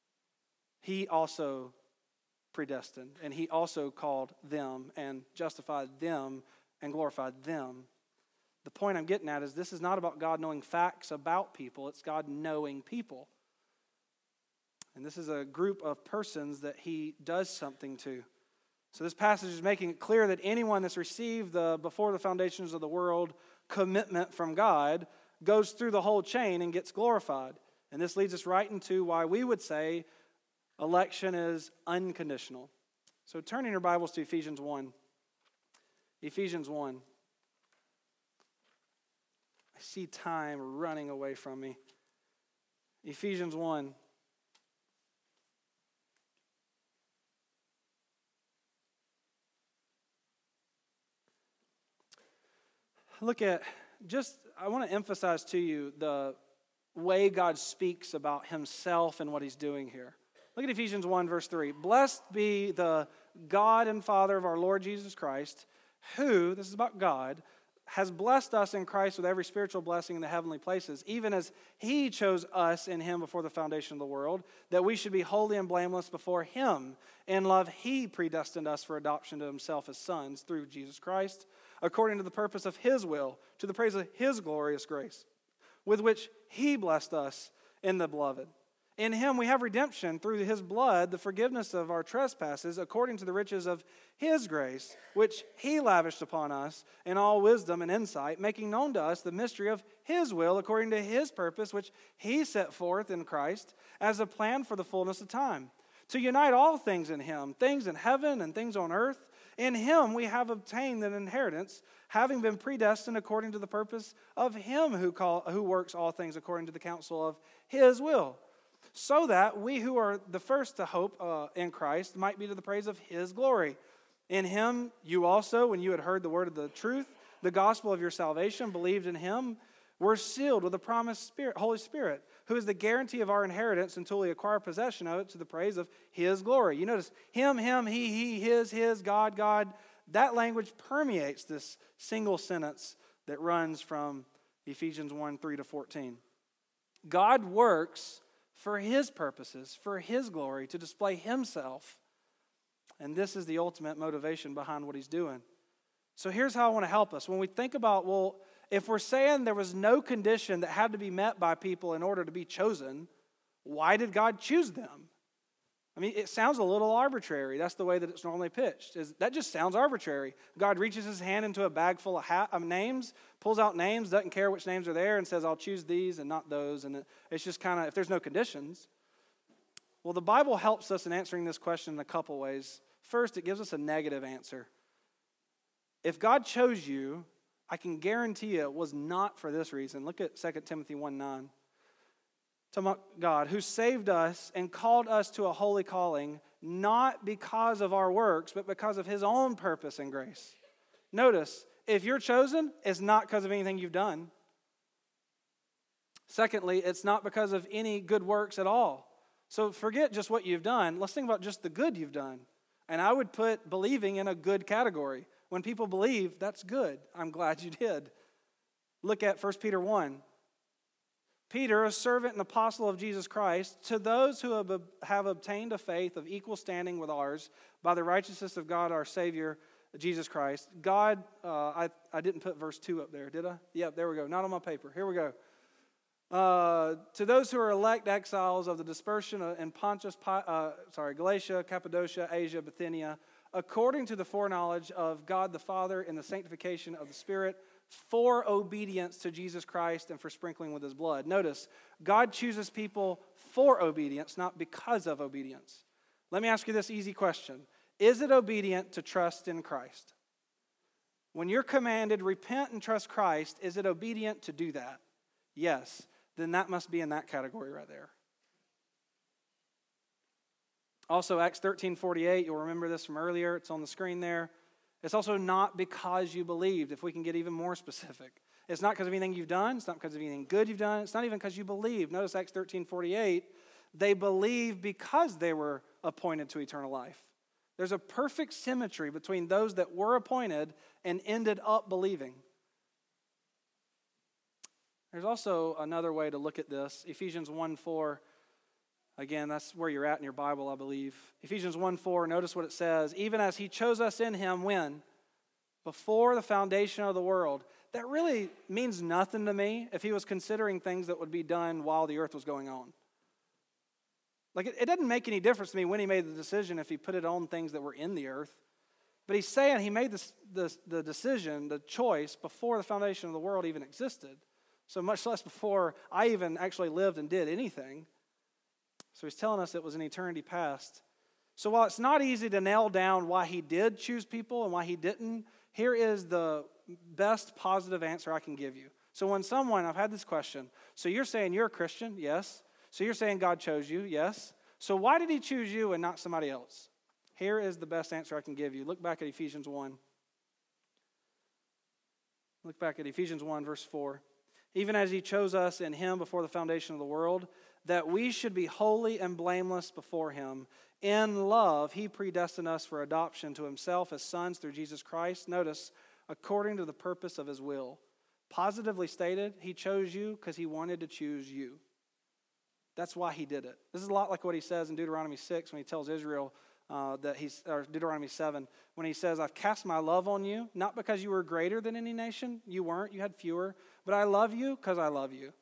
he also predestined, and he also called them and justified them and glorified them. The point I'm getting at is this is not about God knowing facts about people, it's God knowing people. And this is a group of persons that he does something to. So this passage is making it clear that anyone that's received the before the foundations of the world commitment from God goes through the whole chain and gets glorified. And this leads us right into why we would say election is unconditional. So turn in your Bibles to Ephesians 1. Ephesians 1. I see time running away from me. Ephesians 1. Look at, I want to emphasize to you the way God speaks about himself and what he's doing here. Look at Ephesians 1, verse 3. Blessed be the God and Father of our Lord Jesus Christ, who, this is about God, has blessed us in Christ with every spiritual blessing in the heavenly places, even as he chose us in him before the foundation of the world, that we should be holy and blameless before him. In love, he predestined us for adoption to himself as sons through Jesus Christ, according to the purpose of his will, to the praise of his glorious grace, with which he blessed us in the beloved. In him we have redemption through his blood, the forgiveness of our trespasses, according to the riches of his grace, which he lavished upon us in all wisdom and insight, making known to us the mystery of his will, according to his purpose, which he set forth in Christ as a plan for the fullness of time, to unite all things in him, things in heaven and things on earth. In him we have obtained an inheritance, having been predestined according to the purpose of him who works all things according to the counsel of his will, so that we who are the first to hope in Christ might be to the praise of his glory. In him you also, when you had heard the word of the truth, the gospel of your salvation, believed in him, were sealed with the promised Spirit, Holy Spirit, who is the guarantee of our inheritance until we acquire possession of it to the praise of his glory. You notice him, he, his, God, God. That language permeates this single sentence that runs from Ephesians 1, 3 to 14. God works for his purposes, for his glory, to display himself. And this is the ultimate motivation behind what he's doing. So here's how I want to help us. When we think about, well, if we're saying there was no condition that had to be met by people in order to be chosen, why did God choose them? I mean, it sounds a little arbitrary. That's the way that it's normally pitched. That just sounds arbitrary. God reaches his hand into a bag full of names, pulls out names, doesn't care which names are there, and says, I'll choose these and not those. And it's just kind of, if there's no conditions. Well, the Bible helps us in answering this question in a couple ways. First, it gives us a negative answer. If God chose you, I can guarantee you it was not for this reason. Look at 2 Timothy 1:9. God, who saved us and called us to a holy calling, not because of our works, but because of his own purpose and grace. Notice, if you're chosen, it's not because of anything you've done. Secondly, it's not because of any good works at all. So forget just what you've done. Let's think about just the good you've done. And I would put believing in a good category. When people believe, that's good. I'm glad you did. Look at 1 Peter 1. Peter, a servant and apostle of Jesus Christ, to those who have obtained a faith of equal standing with ours by the righteousness of God our Savior, Jesus Christ. God, I didn't put verse 2 up there, did I? Yep, there we go. Not on my paper. Here we go. To those who are elect exiles of the dispersion in Galatia, Cappadocia, Asia, Bithynia, according to the foreknowledge of God the Father in the sanctification of the Spirit, for obedience to Jesus Christ and for sprinkling with his blood. Notice, God chooses people for obedience, not because of obedience. Let me ask you this easy question. Is it obedient to trust in Christ? When you're commanded, repent and trust Christ, is it obedient to do that? Yes. Then that must be in that category right there. Also, Acts 13:48, you'll remember this from earlier. It's on the screen there. It's also not because you believed, if we can get even more specific. It's not because of anything you've done. It's not because of anything good you've done. It's not even because you believed. Notice Acts 13:48, they believed because they were appointed to eternal life. There's a perfect symmetry between those that were appointed and ended up believing. There's also another way to look at this. Ephesians 1:4. Again, that's where you're at in your Bible, I believe. Ephesians 1:4, notice what it says. Even as he chose us in him, when? Before the foundation of the world. That really means nothing to me if he was considering things that would be done while the earth was going on. Like, it doesn't make any difference to me when he made the decision if he put it on things that were in the earth. But he's saying he made the decision, the choice, before the foundation of the world even existed. So much less before I even actually lived and did anything. So he's telling us it was an eternity past. So while it's not easy to nail down why he did choose people and why he didn't, here is the best positive answer I can give you. So when I've had this question, so you're saying you're a Christian? Yes. So you're saying God chose you? Yes. So why did he choose you and not somebody else? Here is the best answer I can give you. Look back at Ephesians 1. Look back at Ephesians 1, verse 4. Even as he chose us in him before the foundation of the world, that we should be holy and blameless before him. In love, he predestined us for adoption to himself as sons through Jesus Christ. Notice, according to the purpose of his will. Positively stated, he chose you because he wanted to choose you. That's why he did it. This is a lot like what he says in Deuteronomy 6 when he tells Israel or Deuteronomy 7, when he says, I've cast my love on you, not because you were greater than any nation. You weren't. You had fewer. But I love you because I love you.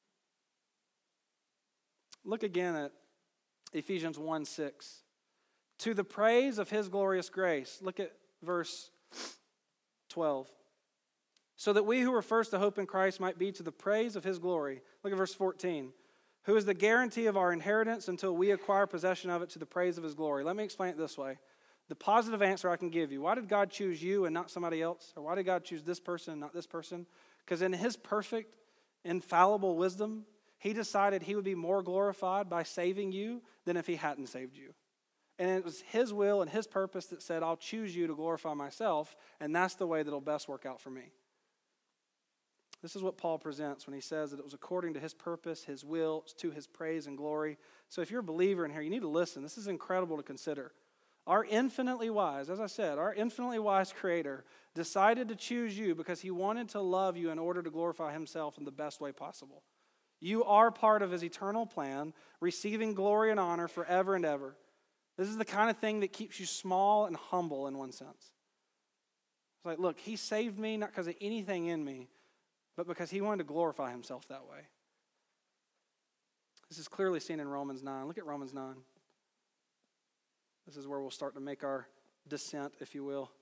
Look again at Ephesians 1:6. To the praise of his glorious grace. Look at verse 12. So that we who were first to hope in Christ might be to the praise of his glory. Look at verse 14. Who is the guarantee of our inheritance until we acquire possession of it to the praise of his glory. Let me explain it this way. The positive answer I can give you. Why did God choose you and not somebody else? Or why did God choose this person and not this person? Because in his perfect, infallible wisdom, he decided he would be more glorified by saving you than if he hadn't saved you. And it was his will and his purpose that said, I'll choose you to glorify myself, and that's the way that it'll best work out for me. This is what Paul presents when he says that it was according to his purpose, his will, to his praise and glory. So if you're a believer in here, you need to listen. This is incredible to consider. Our infinitely wise, as I said, our infinitely wise Creator decided to choose you because he wanted to love you in order to glorify himself in the best way possible. You are part of his eternal plan, receiving glory and honor forever and ever. This is the kind of thing that keeps you small and humble in one sense. It's like, look, he saved me not because of anything in me, but because he wanted to glorify himself that way. This is clearly seen in Romans 9. Look at Romans 9. This is where we'll start to make our descent, if you will.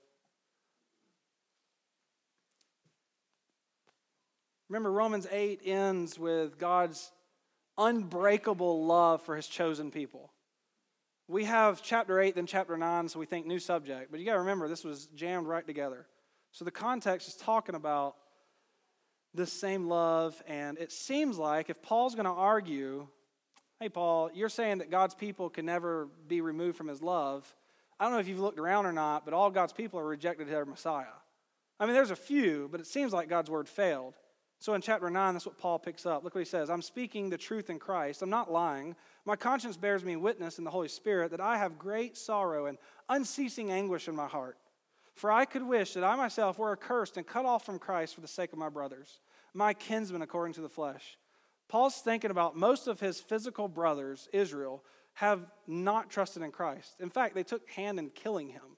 Remember, Romans 8 ends with God's unbreakable love for his chosen people. We have chapter 8, then chapter 9, so we think new subject. But you got to remember, this was jammed right together. So the context is talking about this same love, and it seems like if Paul's going to argue, hey, Paul, you're saying that God's people can never be removed from his love. I don't know if you've looked around or not, but all God's people are rejected their Messiah. I mean, there's a few, but it seems like God's word failed. So in chapter 9, that's what Paul picks up. Look what he says. I'm speaking the truth in Christ. I'm not lying. My conscience bears me witness in the Holy Spirit that I have great sorrow and unceasing anguish in my heart. For I could wish that I myself were accursed and cut off from Christ for the sake of my brothers, my kinsmen according to the flesh. Paul's thinking about most of his physical brothers, Israel, have not trusted in Christ. In fact, they took hand in killing him.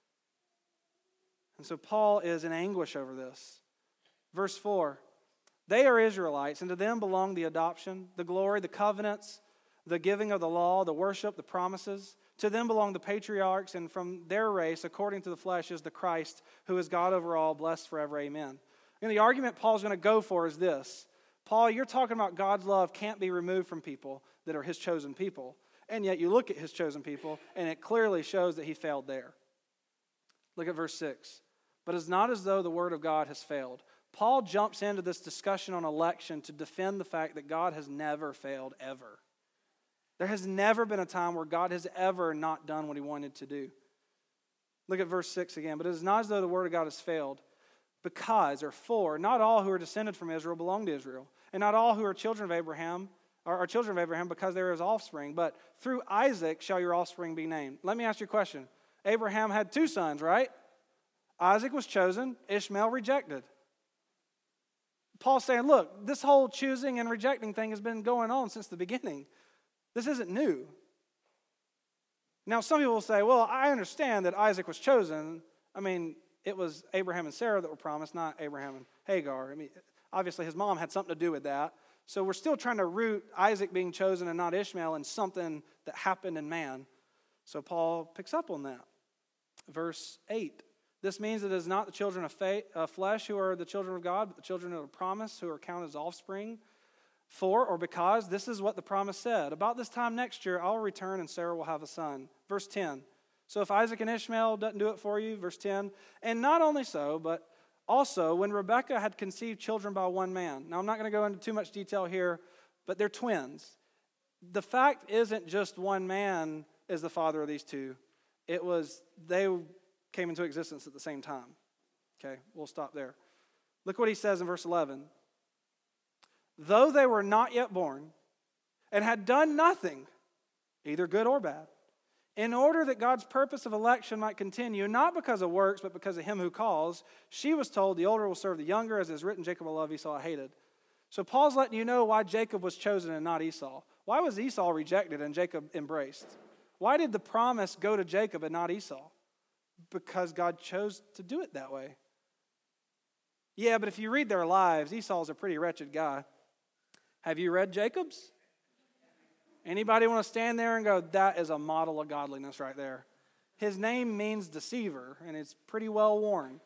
And so Paul is in anguish over this. Verse 4. They are Israelites, and to them belong the adoption, the glory, the covenants, the giving of the law, the worship, the promises. To them belong the patriarchs, and from their race, according to the flesh, is the Christ, who is God over all, blessed forever. Amen. And the argument Paul's going to go for is this. Paul, you're talking about God's love can't be removed from people that are his chosen people. And yet you look at his chosen people, and it clearly shows that he failed there. Look at verse 6. But it's not as though the word of God has failed. Paul jumps into this discussion on election to defend the fact that God has never failed, ever. There has never been a time where God has ever not done what he wanted to do. Look at verse 6 again. But it is not as though the word of God has failed, because, or for, not all who are descended from Israel belong to Israel, and not all who are children of Abraham are children of Abraham because they are his offspring, but through Isaac shall your offspring be named. Let me ask you a question. Abraham had 2 sons, right? Isaac was chosen, Ishmael rejected. Paul's saying, look, this whole choosing and rejecting thing has been going on since the beginning. This isn't new. Now, some people will say, well, I understand that Isaac was chosen. I mean, it was Abraham and Sarah that were promised, not Abraham and Hagar. I mean, obviously his mom had something to do with that. So we're still trying to root Isaac being chosen and not Ishmael in something that happened in man. So Paul picks up on that. Verse 8. This means it is not the children of flesh who are the children of God, but the children of the promise who are counted as offspring. For, or because, this is what the promise said. About this time next year, I'll return and Sarah will have a son. Verse 10. So if Isaac and Ishmael doesn't do it for you, verse 10. And not only so, but also when Rebekah had conceived children by one man. Now I'm not going to go into too much detail here, but they're twins. The fact isn't just one man is the father of these two. It was, they came into existence at the same time. Okay, we'll stop there. Look what he says in verse 11. Though they were not yet born and had done nothing, either good or bad, in order that God's purpose of election might continue, not because of works, but because of him who calls, she was told the older will serve the younger, as is written, Jacob I love, Esau I hated. So Paul's letting you know why Jacob was chosen and not Esau. Why was Esau rejected and Jacob embraced? Why did the promise go to Jacob and not Esau? Because God chose to do it that way. Yeah, but if you read their lives, Esau's a pretty wretched guy. Have you read Jacob's? Anybody want to stand there and go, that is a model of godliness right there? His name means deceiver, and it's pretty well worn.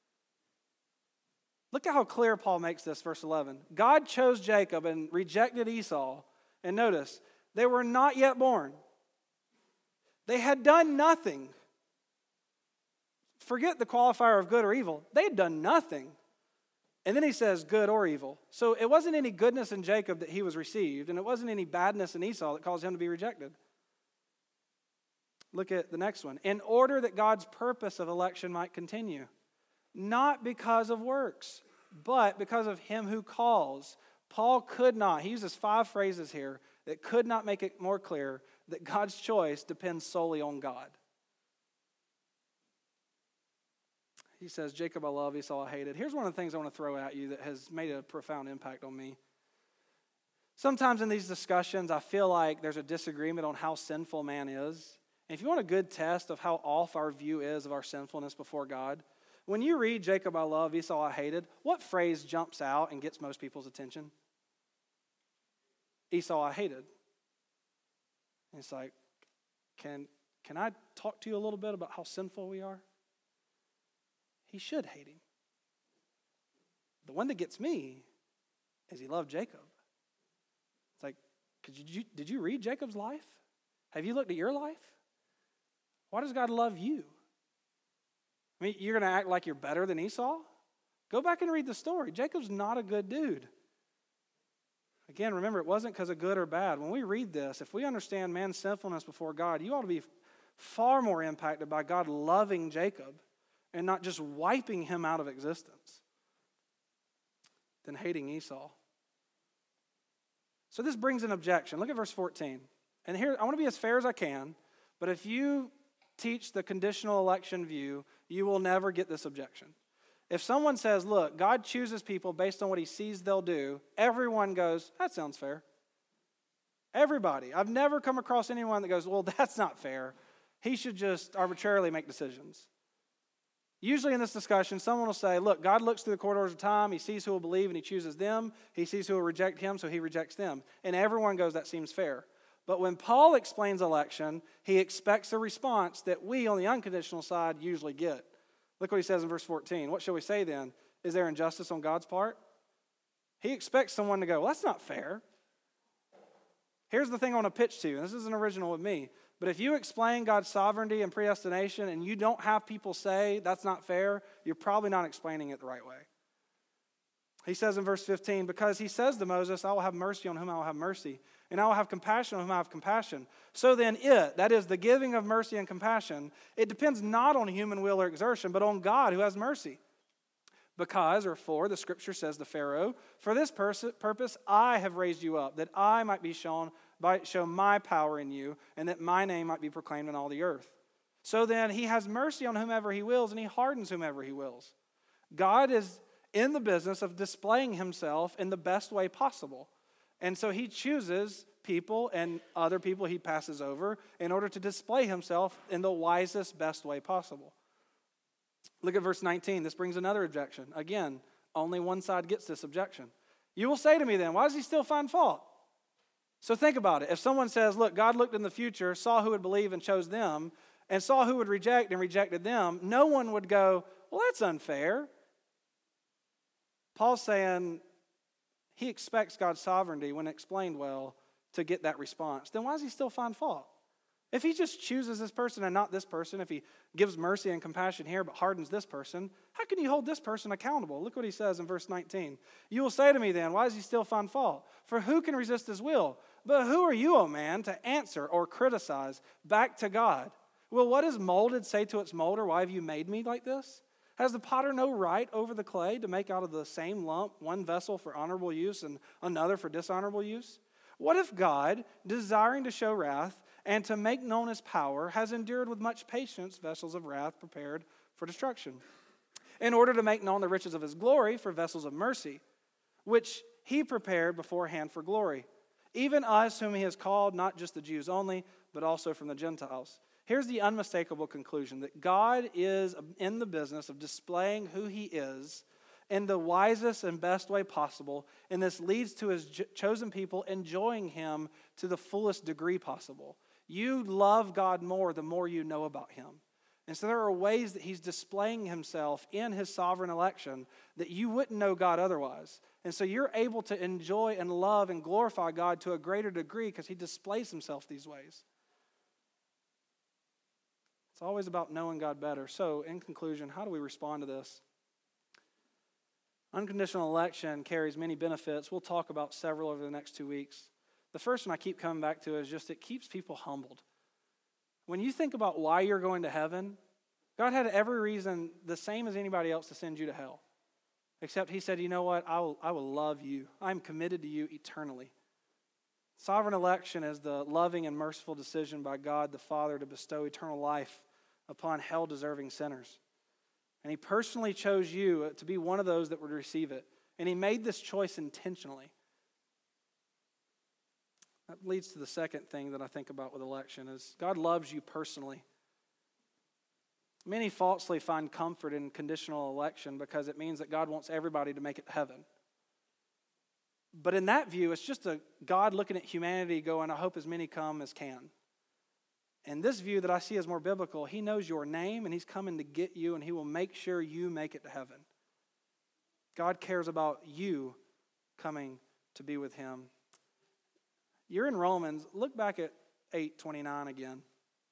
Look at how clear Paul makes this, verse 11. God chose Jacob and rejected Esau. And notice, they were not yet born. They had done nothing. Forget the qualifier of good or evil. They had done nothing. And then he says good or evil. So it wasn't any goodness in Jacob that he was received, and it wasn't any badness in Esau that caused him to be rejected. Look at the next one. In order that God's purpose of election might continue. Not because of works, but because of him who calls. Paul could not, he uses 5 phrases here that could not make it more clear that God's choice depends solely on God. He says, Jacob I love, Esau I hated. Here's one of the things I want to throw at you that has made a profound impact on me. Sometimes in these discussions, I feel like there's a disagreement on how sinful man is. And if you want a good test of how off our view is of our sinfulness before God, when you read Jacob I love, Esau I hated, what phrase jumps out and gets most people's attention? Esau I hated. And it's like, can can I talk to you a little bit about how sinful we are? He should hate him. The one that gets me is he loved Jacob. It's like, did you read Jacob's life? Have you looked at your life? Why does God love you? I mean, you're going to act like you're better than Esau? Go back and read the story. Jacob's not a good dude. Again, remember, it wasn't because of good or bad. When we read this, if we understand man's sinfulness before God, you ought to be far more impacted by God loving Jacob and not just wiping him out of existence than hating Esau. So this brings an objection. Look at verse 14. And here, I want to be as fair as I can, but if you teach the conditional election view, you will never get this objection. If someone says, look, God chooses people based on what he sees they'll do, everyone goes, that sounds fair. Everybody. I've never come across anyone that goes, well, that's not fair. He should just arbitrarily make decisions. Usually in this discussion, someone will say, look, God looks through the corridors of time. He sees who will believe and he chooses them. He sees who will reject him, so he rejects them. And everyone goes, that seems fair. But when Paul explains election, he expects a response that we on the unconditional side usually get. Look what he says in verse 14. What shall we say then? Is there injustice on God's part? He expects someone to go, well, that's not fair. Here's the thing I want to pitch to you, and this isn't original with me, but if you explain God's sovereignty and predestination and you don't have people say that's not fair, you're probably not explaining it the right way. He says in verse 15, because he says to Moses, I will have mercy on whom I will have mercy, and I will have compassion on whom I have compassion. So then that is the giving of mercy and compassion, it depends not on human will or exertion, but on God who has mercy. Because, or for, the scripture says to Pharaoh, for this purpose I have raised you up, that I might be show my power in you, and that my name might be proclaimed in all the earth. So then he has mercy on whomever he wills, and he hardens whomever he wills. God is in the business of displaying himself in the best way possible. And so he chooses people and other people he passes over in order to display himself in the wisest, best way possible. Look at verse 19. This brings another objection. Again, only one side gets this objection. You will say to me then, why does he still find fault? So think about it. If someone says, look, God looked in the future, saw who would believe and chose them, and saw who would reject and rejected them, no one would go, well, that's unfair. Paul's saying he expects God's sovereignty, when explained well, to get that response. Then why does he still find fault? If he just chooses this person and not this person, if he gives mercy and compassion here but hardens this person, how can he hold this person accountable? Look what he says in verse 19. You will say to me then, why does he still find fault? For who can resist his will? But who are you, O man, to answer or criticize back to God? Will what is molded say to its molder, why have you made me like this? Has the potter no right over the clay to make out of the same lump one vessel for honorable use and another for dishonorable use? What if God, desiring to show wrath and to make known his power, has endured with much patience vessels of wrath prepared for destruction, in order to make known the riches of his glory for vessels of mercy, which he prepared beforehand for glory, even us whom he has called, not just the Jews only, but also from the Gentiles? Here's the unmistakable conclusion, that God is in the business of displaying who he is in the wisest and best way possible, and this leads to his chosen people enjoying him to the fullest degree possible. You love God more the more you know about him. And so there are ways that he's displaying himself in his sovereign election that you wouldn't know God otherwise. And so you're able to enjoy and love and glorify God to a greater degree because he displays himself these ways. It's always about knowing God better. So, in conclusion, how do we respond to this? Unconditional election carries many benefits. We'll talk about several over the next 2 weeks. The first one I keep coming back to is just it keeps people humbled. When you think about why you're going to heaven, God had every reason, the same as anybody else, to send you to hell. Except he said, you know what, I will love you. I'm committed to you eternally. Sovereign election is the loving and merciful decision by God the Father to bestow eternal life upon hell-deserving sinners. And he personally chose you to be one of those that would receive it. And he made this choice intentionally. That leads to the second thing that I think about with election is God loves you personally. Many falsely find comfort in conditional election because it means that God wants everybody to make it to heaven. But in that view, it's just a God looking at humanity going, I hope as many come as can. And this view that I see as more biblical, he knows your name and he's coming to get you and he will make sure you make it to heaven. God cares about you coming to be with him. You're in Romans. Look back at 8:29 again.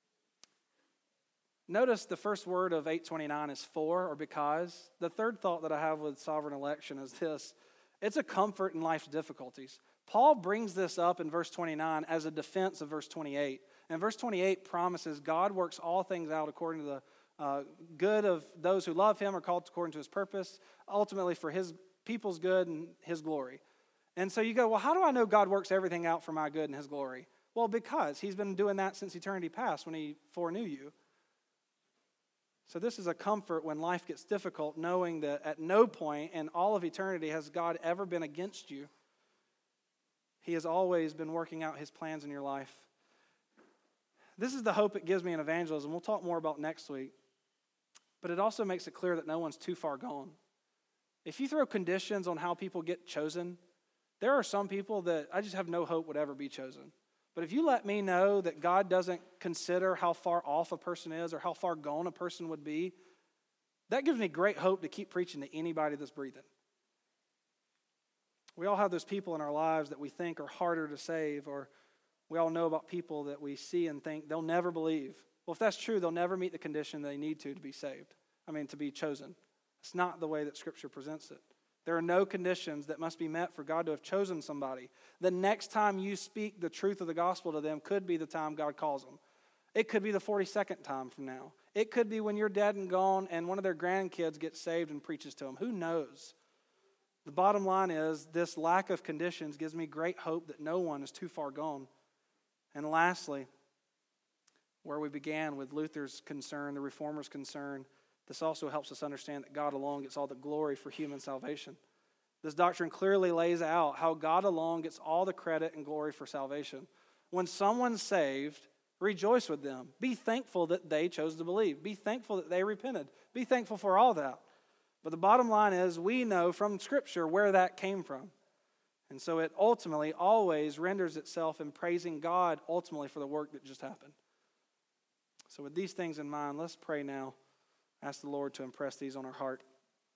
Notice the first word of 8:29 is for or because. The third thought that I have with sovereign election is this. It's a comfort in life's difficulties. Paul brings this up in verse 29 as a defense of verse 28. And verse 28 promises God works all things out according to the good of those who love him or called according to his purpose, ultimately for his people's good and his glory. And so you go, well, how do I know God works everything out for my good and his glory? Well, because he's been doing that since eternity past when he foreknew you. So this is a comfort when life gets difficult, knowing that at no point in all of eternity has God ever been against you. He has always been working out his plans in your life. This is the hope it gives me in evangelism. We'll talk more about next week. But it also makes it clear that no one's too far gone. If you throw conditions on how people get chosen, there are some people that I just have no hope would ever be chosen. But if you let me know that God doesn't consider how far off a person is or how far gone a person would be, that gives me great hope to keep preaching to anybody that's breathing. We all have those people in our lives that we think are harder to save, or we all know about people that we see and think they'll never believe. Well, if that's true, they'll never meet the condition they need to be saved. To be chosen. It's not the way that Scripture presents it. There are no conditions that must be met for God to have chosen somebody. The next time you speak the truth of the gospel to them could be the time God calls them. It could be the 42nd time from now. It could be when you're dead and gone and one of their grandkids gets saved and preaches to them. Who knows? The bottom line is this lack of conditions gives me great hope that no one is too far gone. And lastly, where we began with Luther's concern, the Reformers' concern, this also helps us understand that God alone gets all the glory for human salvation. This doctrine clearly lays out how God alone gets all the credit and glory for salvation. When someone's saved, rejoice with them. Be thankful that they chose to believe. Be thankful that they repented. Be thankful for all that. But the bottom line is we know from Scripture where that came from. And so it ultimately always renders itself in praising God ultimately for the work that just happened. So with these things in mind, let's pray now. Ask the Lord to impress these on our heart.